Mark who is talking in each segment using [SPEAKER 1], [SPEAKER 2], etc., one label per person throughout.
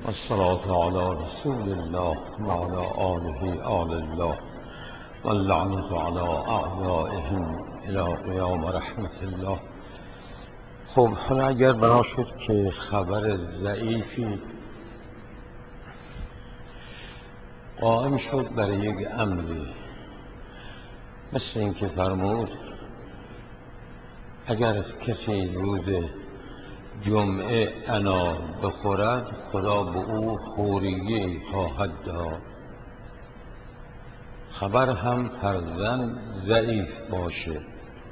[SPEAKER 1] والصلاة على رسول الله وعلى آله آل الله واللعنة على أعدائهم إلى قیام رحمت الله. خب حالا اگر بنا شد که خبر ضعیفی قائم شد برای یک امری، مثل اینکه فرمود اگر کسی روز جمعه انار بخورد خدا به او حوریه‌ای خواهد داد. خبر هم فرضاً ضعیف باشه.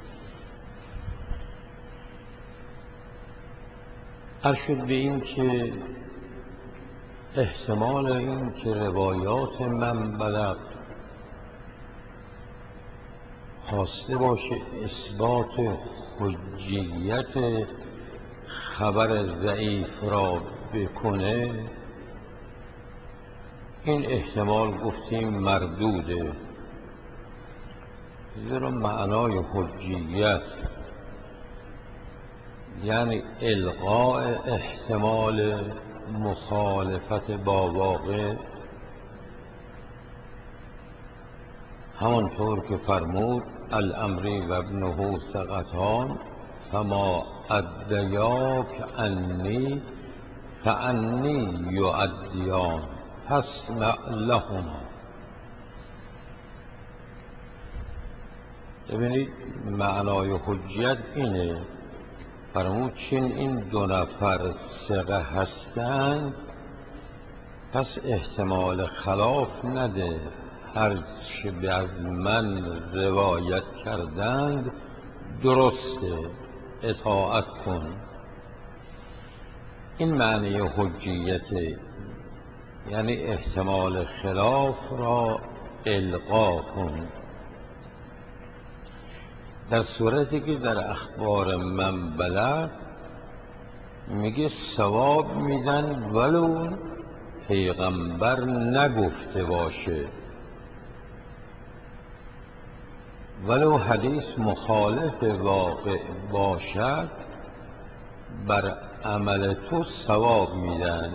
[SPEAKER 1] عرض شد به این که احتمال این که روایات من بلغ خواسته باشه اثبات حجیت خبر ضعیف را بکنه، این احتمال گفتیم مردوده، زیرا معنای حجیت یعنی الغاء احتمال مخالفت با واقع، همانطور که فرمود الامری و ابنه ثقتان فما ادیاک انی فانی یؤدیان فاسمع لهما. ببینید معنای حجیت اینه، فرمود چون این دو نفر ثقه هستند پس احتمال خلاف نده، هر چه از من روایت کردند درسته، اطاعت کن. این معنی حجیته، یعنی احتمال خلاف را الغا کن. در صورتی که در اخبار من بلغ میگه ثواب میدن ولو پیغمبر نگفته باشه، ولو حدیث مخالف واقع باشد بر عمل تو ثواب میدن.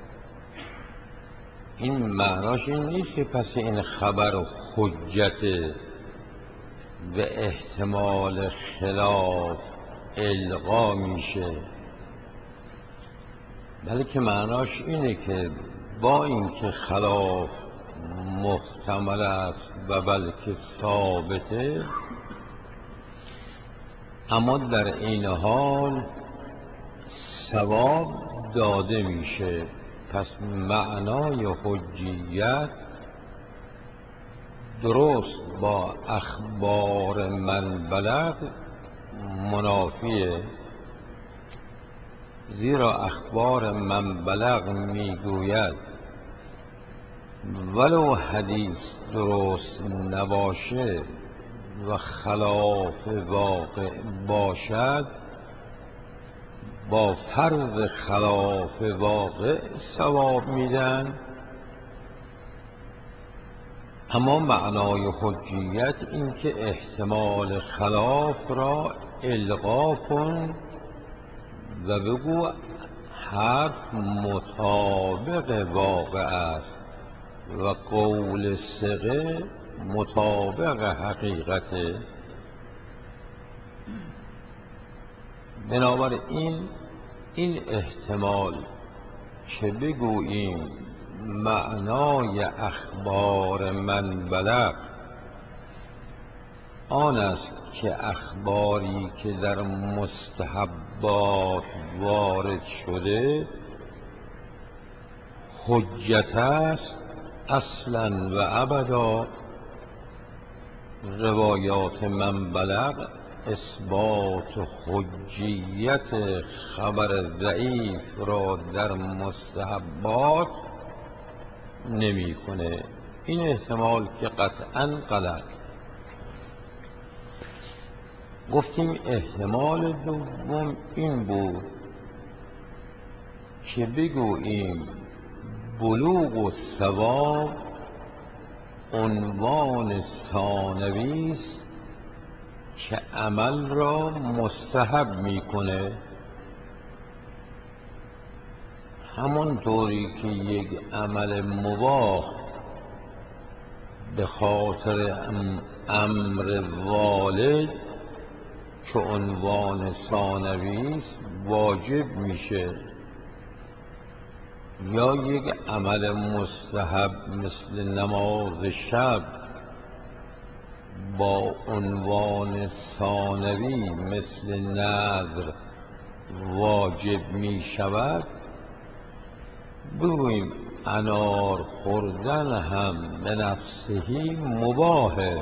[SPEAKER 1] این معناش این نیست که پس این خبر حجت و احتمال خلاف الغا میشه، بلکه معناش اینه که با اینکه خلاف محتمل است و بلکه ثابته، اما در این حال ثواب داده میشه. پس معنای حجیت درست با اخبار من بلغ منافیه، زیرا اخبار من بلغ میگوید ولو حدیث درست نباشه و خلاف واقع باشد با فرض خلاف واقع ثواب میدن. اما معنای حجیت این که احتمال خلاف را الغا کن و بگو حرف مطابق واقع است و قول ثقه مطابق حقیقته. بنابراین این احتمال که بگوییم معنای اخبار من بلغ آن است که اخباری که در مستحبات وارد شده حجت است اصلا و ابدا. روایات من بلغ اثبات حجیت خبر ضعیف را در مستحبات نمی کنه. این احتمال که قطعاً غلط. گفتیم احتمال دوم این بود که بگوییم بلوغ و ثواب عنوان ثانوی است که عمل را مستحب میکنه. همانطوری که یک عمل مباح به خاطر امر والد که عنوان ثانوی است واجب میشه، یا یک عمل مستحب مثل نماز شب با عنوان ثانوی مثل نذر واجب می شود، بگوییم انار خوردن هم به نفسهی مباهه،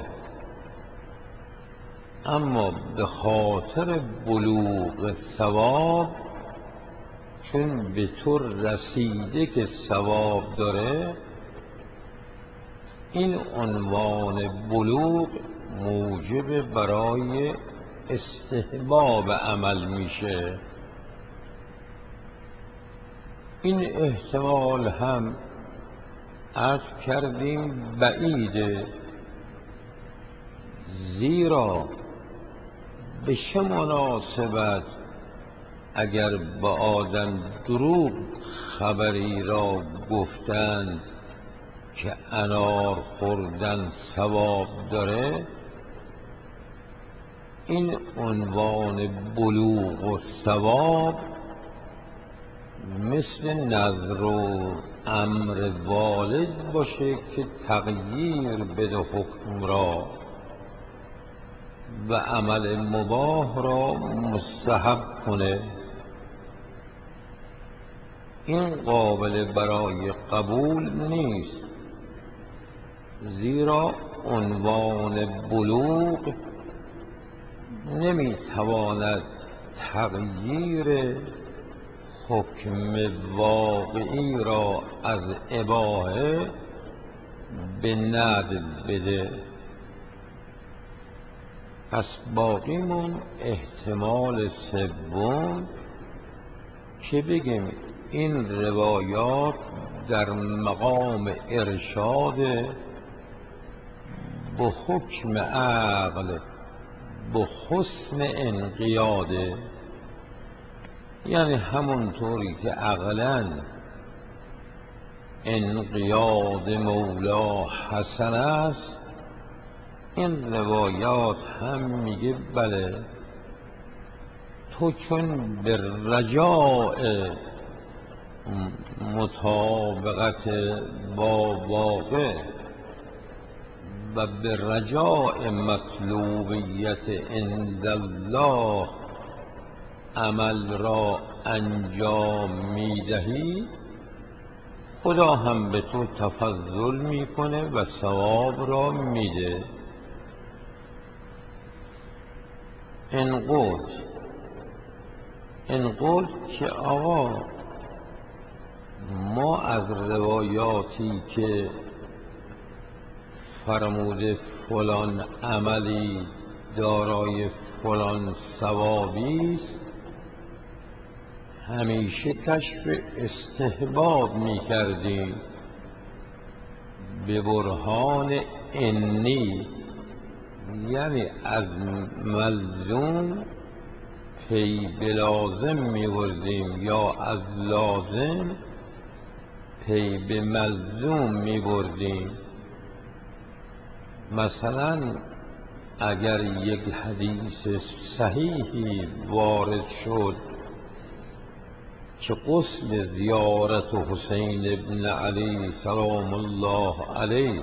[SPEAKER 1] اما به خاطر بلوغ ثواب چون به تو رسیده که ثواب داره، این عنوان بلوغ موجب برای استحباب عمل میشه. این احتمال هم عرض کردیم بعیده، زیرا به چه مناسبت اگر به آدم دروغ خبری را گفتند که انار خوردن ثواب داره، این عنوان بلوغ و ثواب مثل نذر و امر والد باشه که تغییر بده حکم را و عمل مباح را مستحب کنه. این قابل برای قبول نیست، زیرا عنوان بلوغ نمیتواند تغییر حکم واقعی را از اباحه به ندب بده. پس باقیمون احتمال سوم که بگیم این روایات در مقام ارشاد به حکم عقل به حسن انقیاده، یعنی همونطوری که عقلاً انقیاد مولا حسن است، این روایات هم میگه بله تو چون به رجاء مطابقت با واقع و به رجاء مطلوبیت عند الله عمل را انجام میدهی، خدا هم به تو تفضل میکنه و ثواب را میده. انقل که آقا ما از روایاتی که فرموده فلان عملی دارای فلان ثوابی است همیشه کشف استحباب می کردیم به برهان انی، یعنی از ملزوم پی به لازم می بردیم یا از لازم پی به ملزوم می بردیم. مثلا اگر یک حدیث صحیحی وارد شد که غسل زیارت حسین ابن علی سلام الله علیه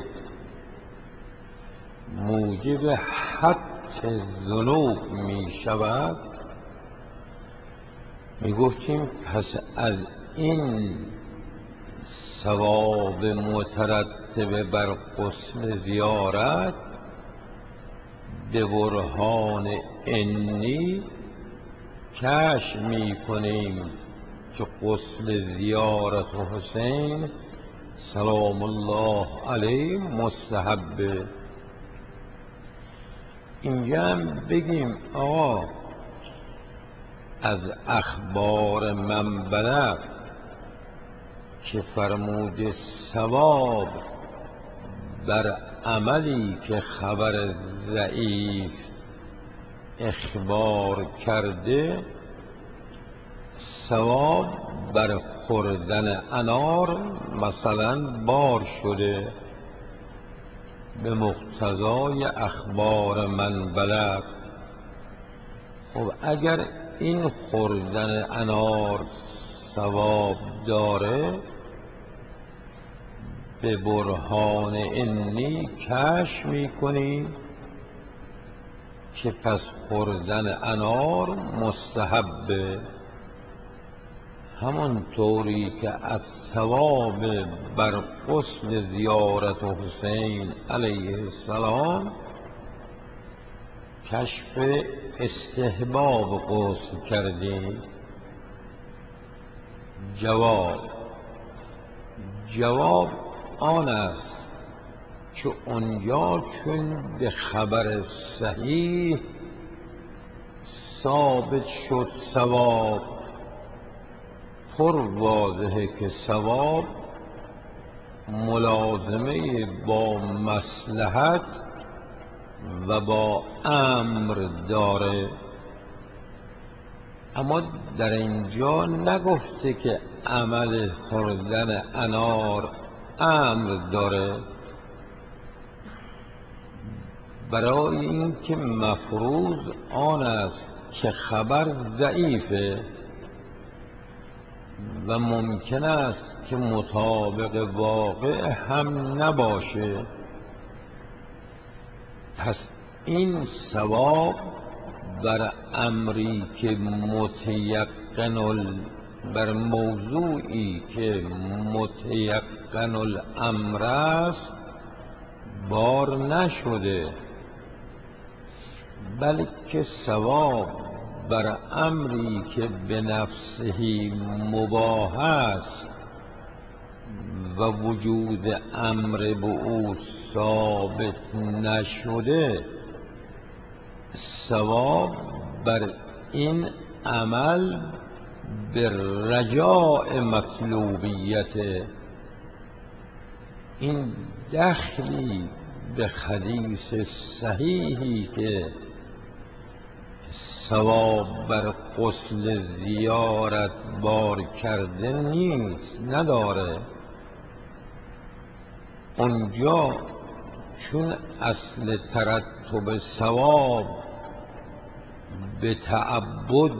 [SPEAKER 1] موجب حط ذنوب می شود، می گفتیم پس از این ثواب مترتب بر غسل زیارت به برهان انی کشف می کنیم که غسل زیارت حسین سلام الله علیه مستحبه. اینجا هم بگیم آقا از اخبار من بلغ که فرموده ثواب بر عملی که خبر ضعیف اخبار کرده، ثواب بر خوردن انار مثلا بار شده به مقتضای اخبار من بلغ. خب اگر این خوردن انار ثواب داره، به برهان انی کشف میکنی که پس خوردن انار مستحبه، همانطوری که از ثواب بر غسل زیارت حسین علیه السلام کشف استحباب غسل کردی. جواب آن است که اونجا چون به خبر صحیح ثابت شد ثواب، پر واضحه که ثواب ملازمه با مصلحت و با امر داره. اما در اینجا نگفته که عمل خوردن انار امر داره، برای اینکه مفروض آن است که خبر ضعیفه و ممکن است که مطابق واقع هم نباشه. پس این ثواب بر امری که بر موضوعی که متیقن الامر است بار نشده، بلکه ثواب بر امری که به نفسه مباح است و وجود امر به او ثابت نشده، ثواب بر این عمل به رجاء مطلوبیت. این دخلی به حدیث صحیحی که ثواب بر غسل زیارت بار کرده نیست نداره. اونجا چون اصل ترتب ثواب به تعبد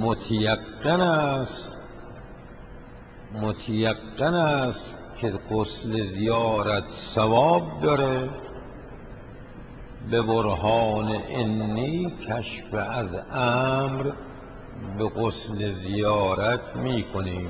[SPEAKER 1] متیقن است که غسل زیارت ثواب داره، به برهان انی کشف از امر به غسل زیارت میکنیم.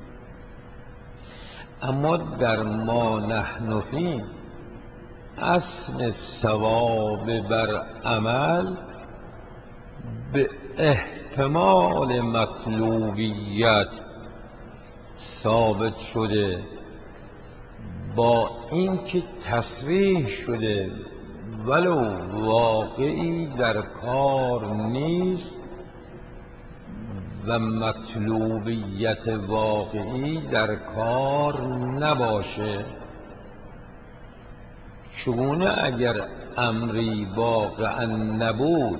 [SPEAKER 1] اما در ما نحن فی اصل ثواب بر عمل به احتمال مطلوبیت ثابت شده، با اینکه تصریح شده ولو واقعی در کار نیست و مطلوبیت واقعی در کار نباشه. چگونه اگر امری واقعا نبود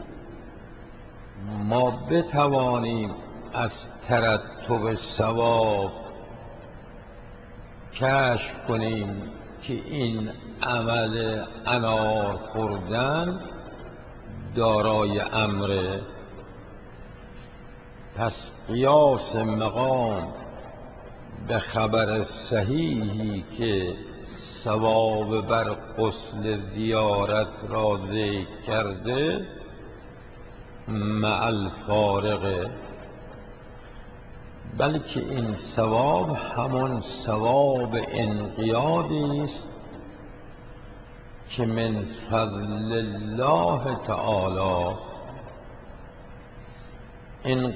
[SPEAKER 1] ما بتوانیم از ترتب ثواب کشف کنیم که این عمل انار خوردن دارای امره؟ پس قیاس مقام به خبر صحیحی که ثواب بر غسل زیارت را ذکر کرده مع الفارقه، بلکه این ثواب همان ثواب انقیادی است که من فضل الله تعالی. این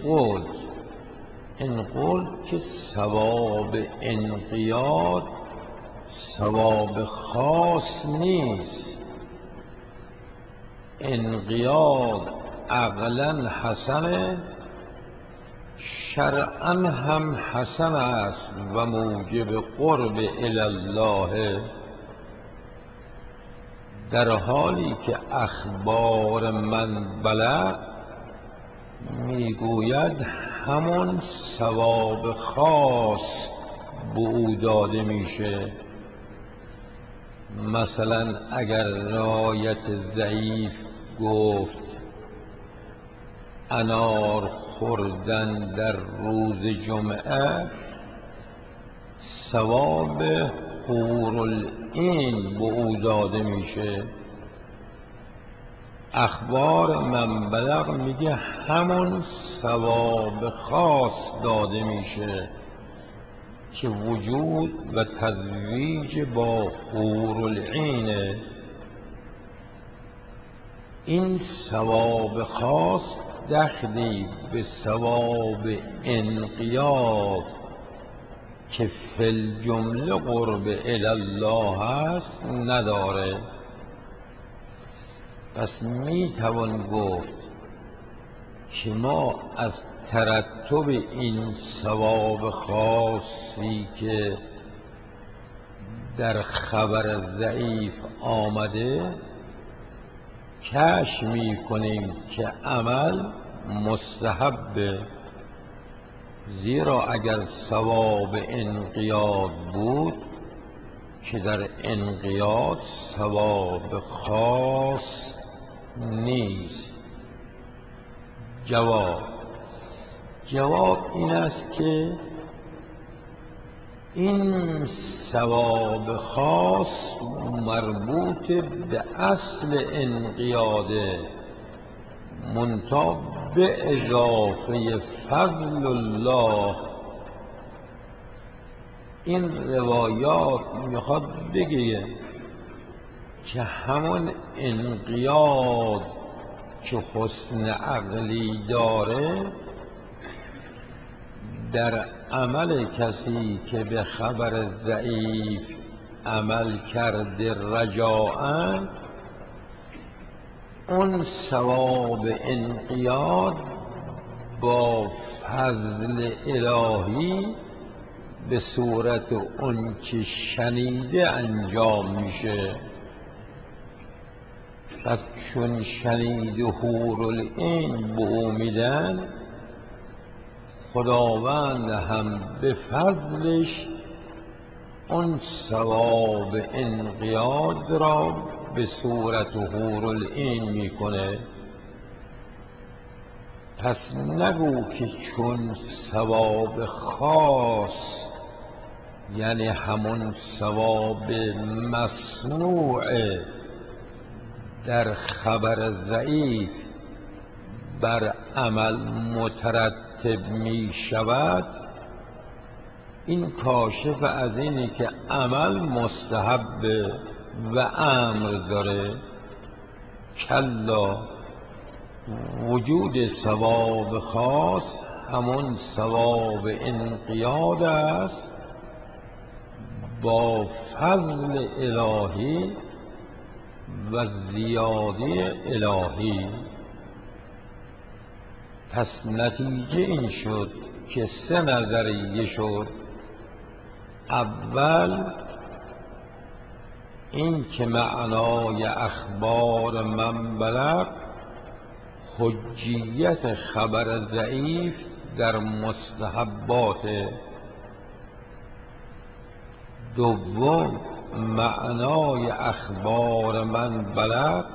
[SPEAKER 1] قول که ثواب انقیاد ثواب خاص نیست. انقیاد عقلا حسنه، شرعا هم حسن است و موجب قرب الی الله، در حالی که اخبار من بلغ میگوید همون ثواب خاص به او داده میشه. مثلا اگر رعایت ضعیف گفت انار خوردن در روز جمعه ثواب حورالعین به او داده میشه. اخبار من بلغ میگه همون ثواب خاص داده میشه که وجود و تزویج با حورالعینه. این ثواب خاص دخلی به ثواب انقیاد که فی الجمله قرب الله هست نداره. پس میتوان گفت که ما از ترتب این ثواب خاصی که در خبر ضعیف آمده کشف میکنیم که عمل مستحبه، زیرا اگر ثواب انقیاد بود که در انقیاد ثواب خاص نیست. جواب این است که این ثواب خاص مربوط به اصل انقیاده، منتها به اضافه فضل الله. این روایات میخواد بگه که همون انقیاد که حسن عقلی داره در عمل کسی که به خبر ضعیف عمل کرده رجاءً، اون ثواب انقیاد با فضل الهی به صورت اون چه شنیده انجام میشه. پس چون شنیده حورالعین به او میدن، خداوند هم به فضلش اون ثواب انقیاد را به صورت حورالعین میکنه. پس نگو که چون ثواب خاص یعنی همون ثواب مصنوع در خبر ضعیف بر عمل مترتب می شود، این کاشف از اینه که عمل مستحب و امر داره. کلا، وجود ثواب خاص همون ثواب انقیاد است با فضل الهی و زیاده الهی. پس نتیجه این شد که 3 نظریه شد. اول این که معنای اخبار من بلغ حجیت خبر ضعیف در مستحبات. دوم معنای اخبار من بلغ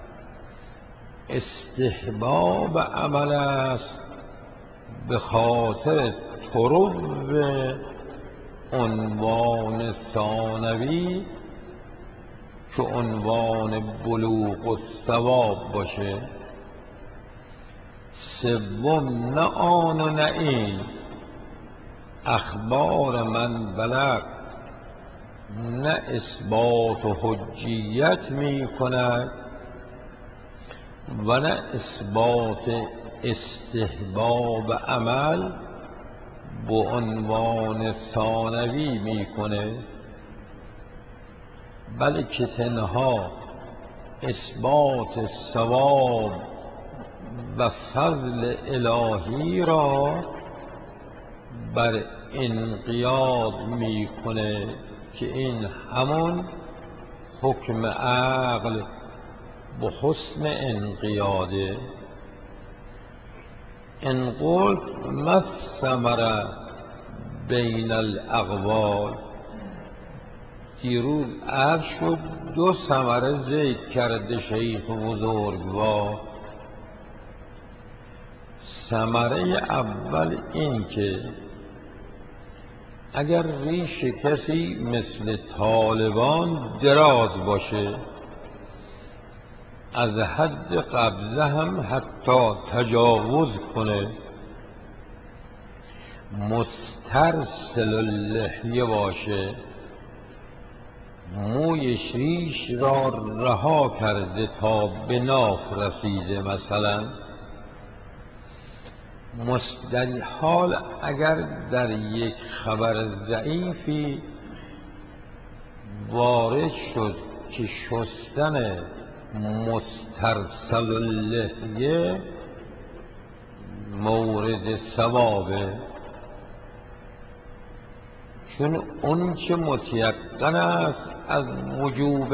[SPEAKER 1] استحباب عمل است به خاطر طرق عنوان ثانوی که عنوان بلوغ الثواب باشه. سوم نه آن و نه این، اخبار من بلغ نه اثبات و حجیت می کند و نه اثبات استحباب عمل به عنوان ثانوی میکنه، بلکه تنها اثبات ثواب و فضل الهی را بر انقیاد میکنه که این همون حکم عقل به حسن انقیاده. ان قلت ما الثمره بین الاقوال، دیروز عرض شد 2 ثمره ذکر کرده شیخ بزرگوار. ثمره اول این که اگر ریش کسی مثل طالبان دراز باشه، از حد قبضه هم حتی تجاوز کنه، مسترسل اللحیه باشه، مویش ریش را رها کرده تا به ناف رسیده، مثلا در حال اگر در یک خبر ضعیفی وارد شد که شستن مسترسل اللحیه مورد ثوابه، چون اون چه متیقن است از وجوب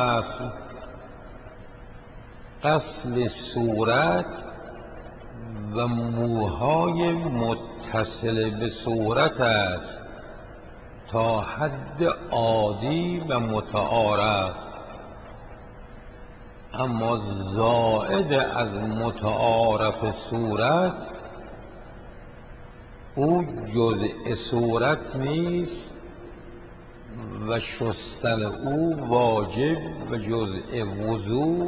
[SPEAKER 1] غسل صورت و موهای متصل به صورت است تا حد عادی و متعارف، اما زائد از متعارف صورت او جزء صورت نیست و شستن او واجب و جزء وضو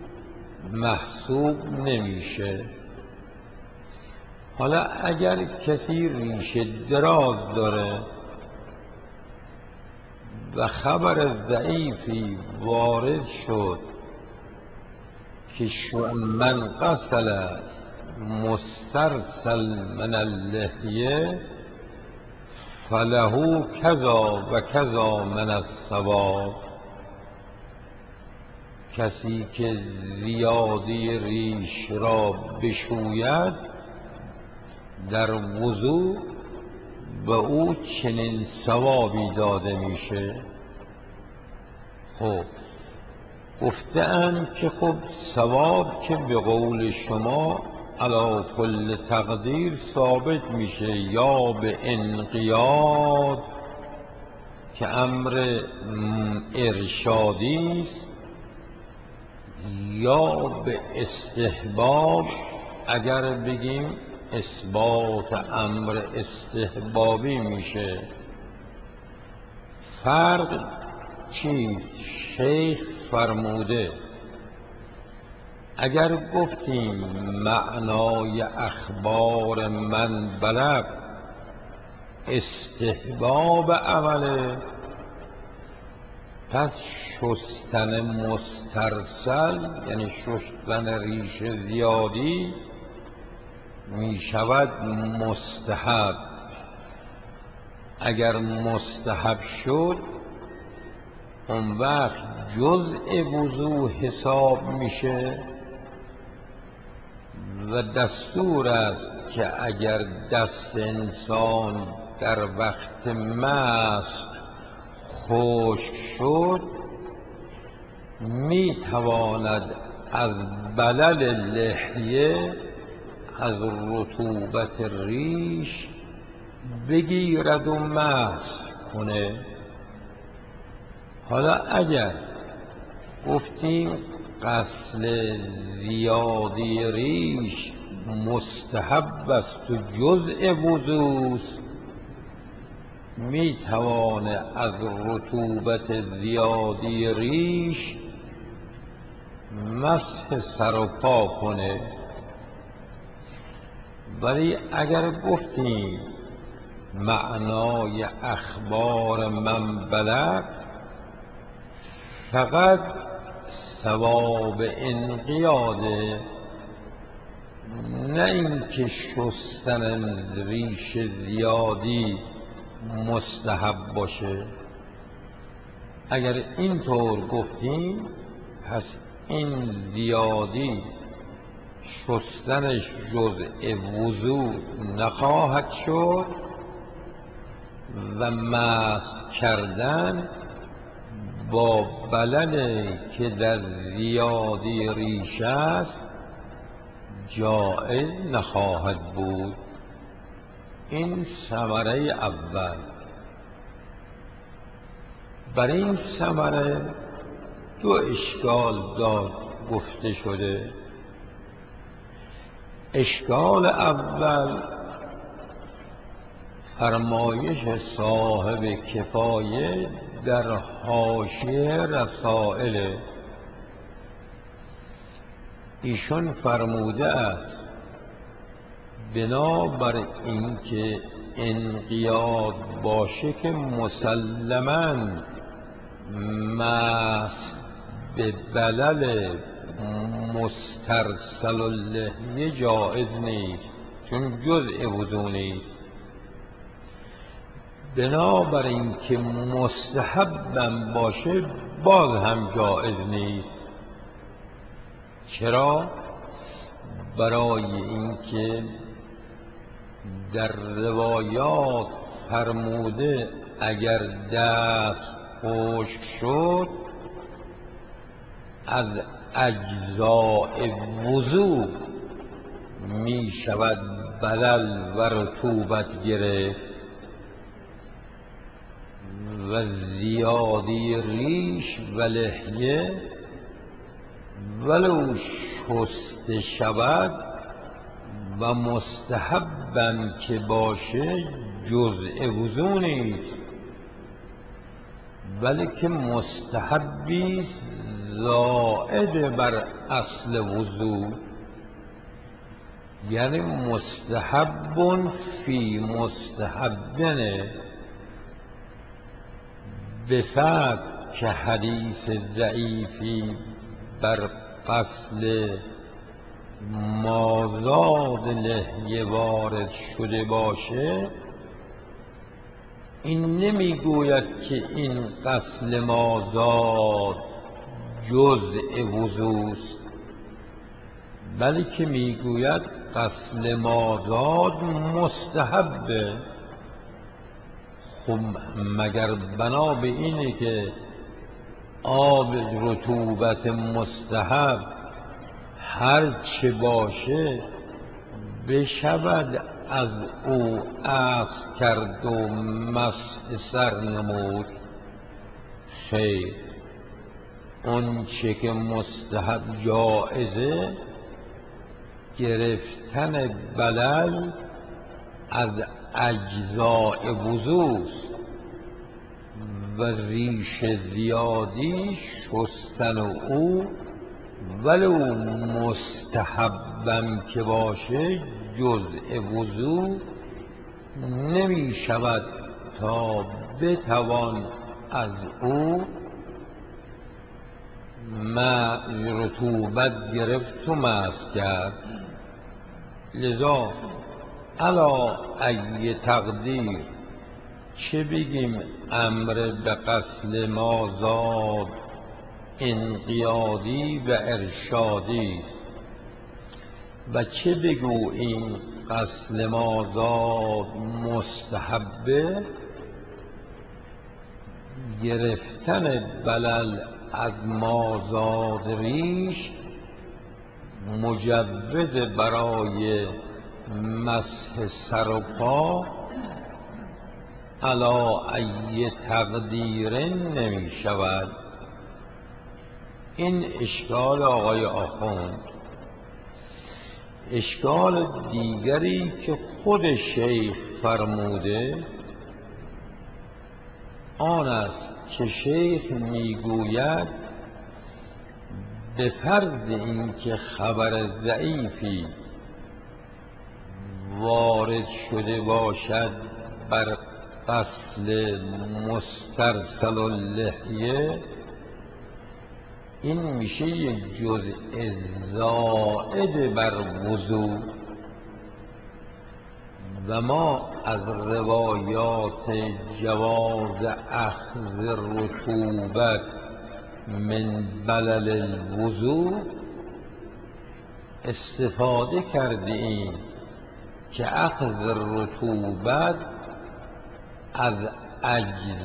[SPEAKER 1] محسوب نمیشه. حالا اگر کسی ریش دراز داره و خبر ضعیفی وارد شد که من غسل مسترسل من اللحیه فله کذا و کذا من الثواب، کسی که زیادی ریش را بشوید در وضو به او چنین ثوابی داده میشه. خب گفته‌اند که خب ثواب که به قول شما علی کل تقدیر ثابت میشه، یا به انقیاد که امر ارشادی است، یا به استحباب اگر بگیم اثبات امر استحبابی میشه. فرق چیست؟ شیخ فرموده اگر گفتیم معنای اخبار من بلغ استحباب عمله، پس شستن مسترسل یعنی شستن ریش زیادی می شود مستحب. اگر مستحب شد اون وقت جزء وضو حساب میشه و دستور است که اگر دست انسان در وقت مس خشک شد می تواند از بلل لحیه، از رطوبت ریش بگیرد و مسح کنه. حالا اگر گفتیم غسل زیادی ریش مستحب است و جزء وضوست، می توانه از رطوبت زیادی ریش مسح سر و پا کنه. ولی اگر گفتیم معنای اخبار من بلغ فقط ثواب انقیاده، نه اینکه شستن ریش زیادی مستحب باشه. اگر اینطور گفتیم پس این زیادی شستنش جزء وضو نخواهد شد و مسح کردن با بللی که در زیادی ریش است جایز نخواهد بود. این ثمره اول. بر این ثمره دو اشکال گفته شده. اشکال اول فرمایش صاحب کفایه در حاشیه رسائل. ایشان فرموده است بنابر اینکه انقیاد باشه که مسلماً مست به بلل مسترسل اللحیه جایز نیست، چون جزء وضو نیست. بنابر اینکه مستحبم باشه باز هم جایز نیست. چرا؟ برای اینکه در روایات فرموده اگر دست خشک شد از اجزاء وضو می شود بلل و رطوبت گرفت و زیادی ریش و لحیه ولو شسته شود و مستحبم که باشه جزء وضو نیست، بلکه مستحبی زائد بر اصل وضو، یعنی مستحب فی مستحبنه. به فرض که حدیث ضعیفی بر فصل مازاد لحیه وارد شده باشه، این نمیگوید که این غسل مازاد جزء وضوست، بلکه میگوید غسل مازاد مستحبه. خب مگر بنا به اینه که آب رطوبت مستحب هر چه باشه بشود از او عفو کرد و مسح سر نمود؟ خیر، اون چه که مستحب جایزه گرفتن بلل از اجزاء وضوست و ریش زیادی شستن او ولو مستحبم که باشه جزء وضو نمی شود تا بتوان از او رطوبت گرفت و مسح کرد. لذا علی ای تقدیر چه بگیم امر به غسل مازاد انقیادی و ارشادی است و چه بگوییم غسل مازاد مستحبه، گرفتن بلل از مازاد ریش مجوز برای مسح سر و پا علی ای تقدیر نمی شود. این اشکال آقای آخوند. اشکال دیگری که خود شیخ فرموده آن است که شیخ میگوید به فرض اینکه خبر ضعیفی وارد شده باشد بر غسل مسترسل اللحیه، این میشه یک جزء زائد بر وضو و ما از روایات جواز اخذ رطوبت من بلل الوضو استفاده کردیم که اخذ رطوبت از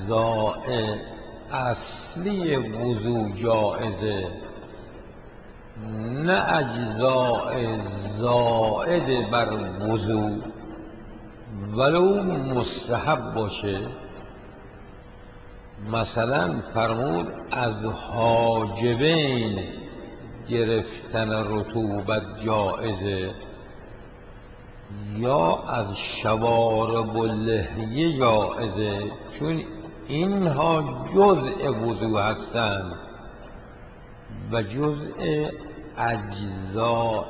[SPEAKER 1] اجزاء اصلی وضو جائزه، نه اجزاء زائد بر وضو ولو مستحب باشه. مثلا فرمود از حاجبین گرفتن رطوبت جایزه، یا از شوارب و لحیه جایزه، چون اینها جزء وضو هستند و جزء اجزاء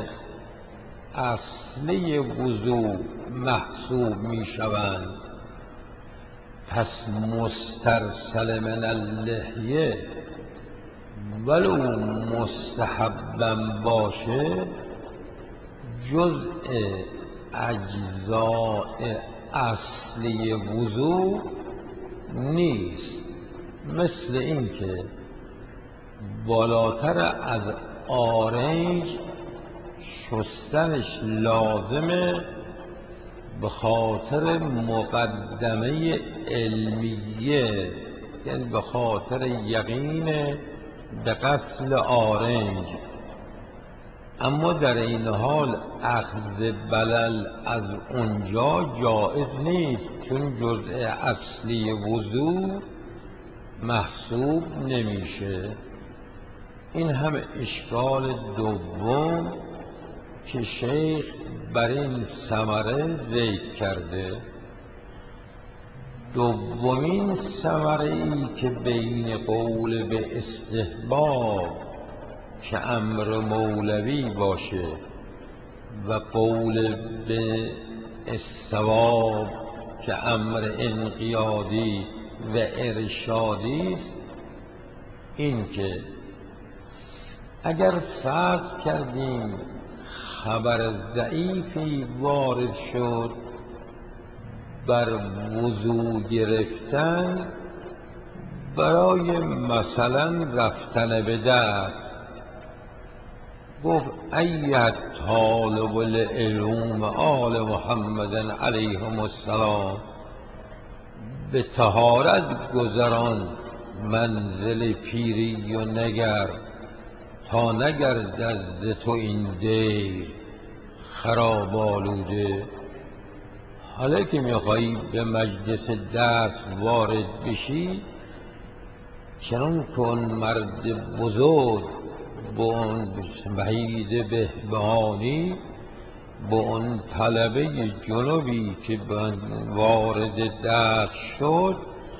[SPEAKER 1] اصلی وضو محسوب می شوند. پس مسترسل من اللحیه ولو مستحبا باشه جزء اجزاء اصلی وضو نیست. مثل این که بالاتر از آرنج شستنش لازمه به خاطر مقدمه علمیه، یعنی به خاطر یقین به غسل آرنج، اما در این حال اخذ بلل از اونجا جائز نیست، چون جزء اصلی وضو محسوب نمیشه. این هم اشکال دوم که شیخ بر این ثمره ذکر کرده. دومین ثمره ای که بین قول به استحباب که امر مولوی باشه و قول به استواب که امر انقیادی و ارشادی است، این که اگر فرض کردیم خبر ضعیفی وارد شد بر وضو گرفتن برای مثلا رفتن به دست، گفت ایت طالب العلوم آل محمد علیهم السلام به طهارت گذران منزل پیری و نگر تا نگردد ز تو این دیر خراب آلوده. حالا که میخوایی به مجلس دست وارد بشی، چنان کن مرد بزرگ با اون وحید بهبهانی، با اون طلبه جنوبی که وارد دست شد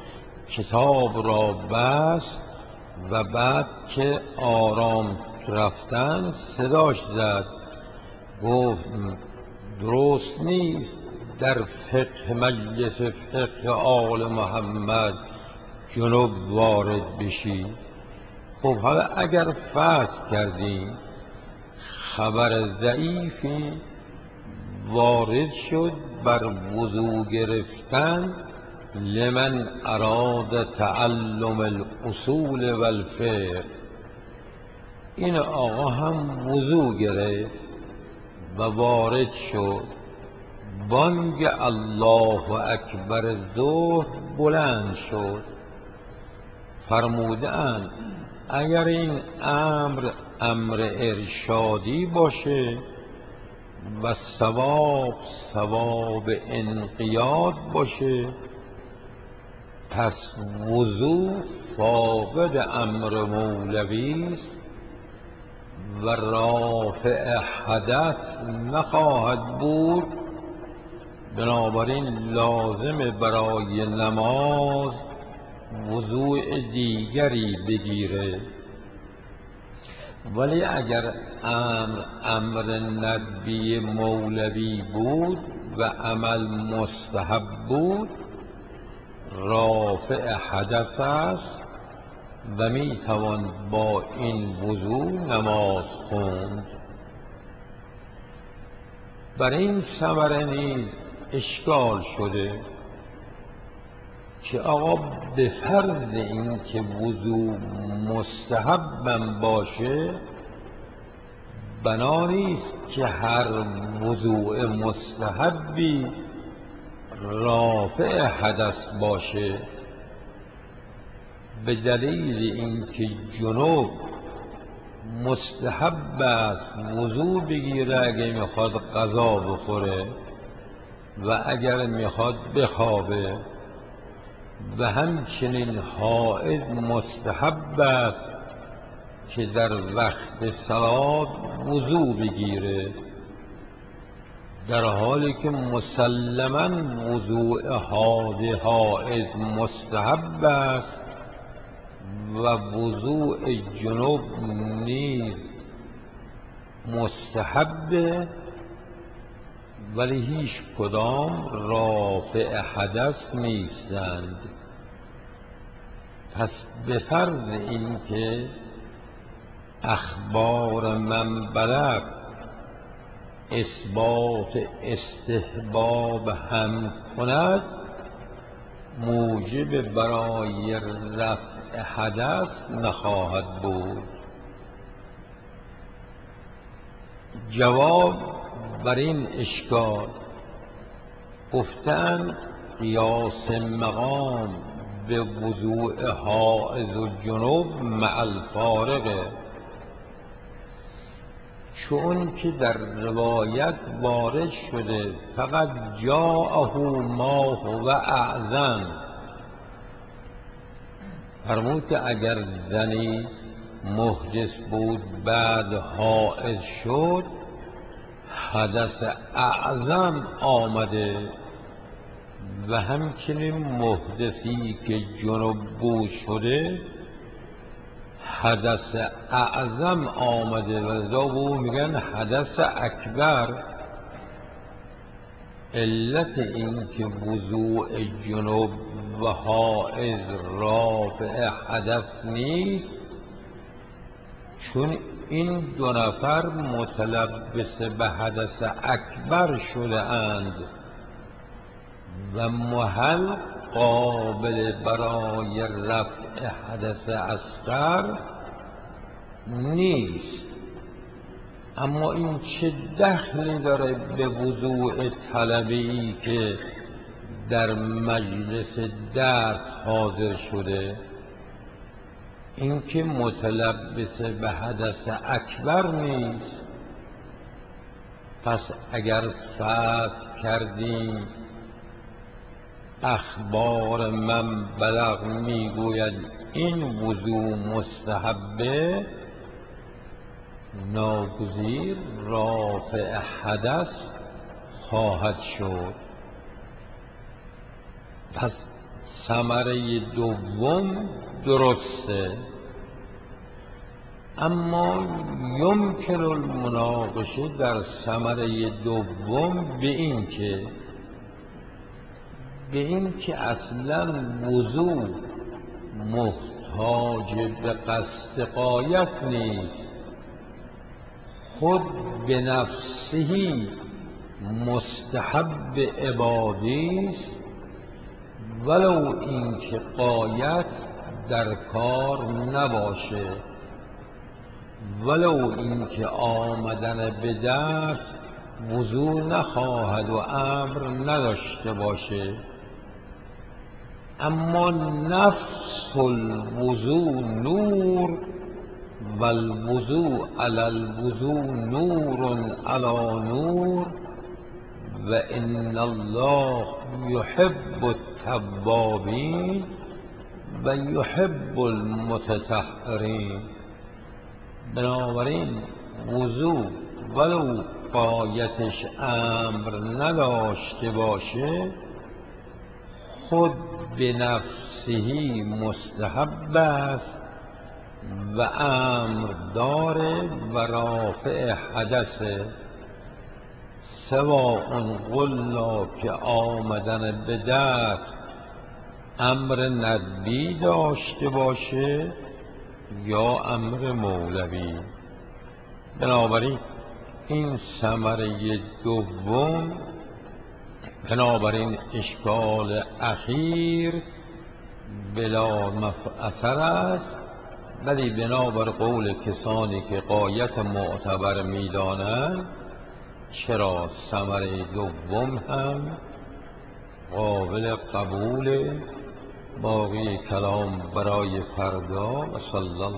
[SPEAKER 1] کتاب را بست و بعد که آرام رفتن صداش زد، گفت درست نیست در فقه مجلس فقه آل محمد جنوب وارد بشی. خب حالا اگر فرض کردیم خبر ضعیفی وارد شد بر وضو گرفتن لمن اراد تعلم الاصول و الفقه، این آقا هم وضو گرفت و وارد شد، بانگ الله اکبر ظهر بلند شد، فرمودند اگر این امر ارشادی باشه و ثواب انقیاد باشه، پس وضو فاقد امر مولوی است و رافع حدث نخواهد بود. بنابراین لازم برای نماز وضوء دیگری بگیره. ولی اگر امر ندبی مولوی بود و عمل مستحب بود، رافع حدث است و میتوان با این وضوء نماز خوند. بر این ثمره نیز اشکال شده که آقا به فرض این که وضوء مستحبم باشه، بنا نیست که هر وضوء مستحبی رافع حدث باشه، به دلیل اینکه جنوب مستحب است وضو بگیره اگه میخواد غذا بخوره و اگر میخواد بخوابه، و همچنین حائض مستحب است که در وقت صلات وضو بگیره، در حالی که مسلماً وضوء حائض مستحب است و وضوء جنوب نیز مستحبه، ولی هیچ کدام رافع حدث نیستند. پس به فرض اینکه اخبار من بلغ اثبات استحباب هم کند، موجب برای رفع حدث نخواهد بود. جواب بر این اشکال گفتن قیاس مقام به وضوء حائض و جنوب مع الفارقه، چون که در روایت وارد شده فقط جاءه ما هو اعظم، فرمود که اگر زنی محدث بود بعد حائض شد، حدث اعظم آمده، و همچنین محدثی که جنب بود شده حدث اعظم آمده، و لذا به میگن حدث اکبر. علت این که وضوء جنب و حائض رافع حدث نیست، چون این دو نفر متلبس به حدث اکبر شده اند و محل قابل برای رفع حدث اصغر نیست. اما این چه دخلی داره به وضوء طلبی که در مجلس درس حاضر شده؟ این که متلبس به حدث اکبر نیست. پس اگر فرض کردیم اخبار من بلغ میگوید این وضوء مستحبه، ناگزیر رافع حدث خواهد شد. پس ثمره دوم درسته، اما یمکن المناقشه در ثمره دوم به این که اصلا وضو محتاج به قصد غایت نیست، خود به نفسه مستحب عبادی است، ولو اینکه غایت در کار نباشه، ولو اینکه آمدن به درس وضو نخواهد و امر نداشته باشه. اما نفس الوضو نور و الوضو علی الوضو نور علی نور و ان الله یحب التوابین و یحب المتطهرین. بنابراین وضو ولو غایتش امر نداشته باشه، خود به نفسه مستحب است و امر داره و رافع حدثه، سواء قلنا که آمدن به دست امر ندبی داشته باشه یا امر مولوی. بنابراین این ثمره دوم بنابراین اشکال اخیر بلا اثر است، ولی بنابر قول کسانی که غایت معتبر میدانند چرا ثمره دوم هم قابل قبول. باقی کلام برای فردا. و صلی الله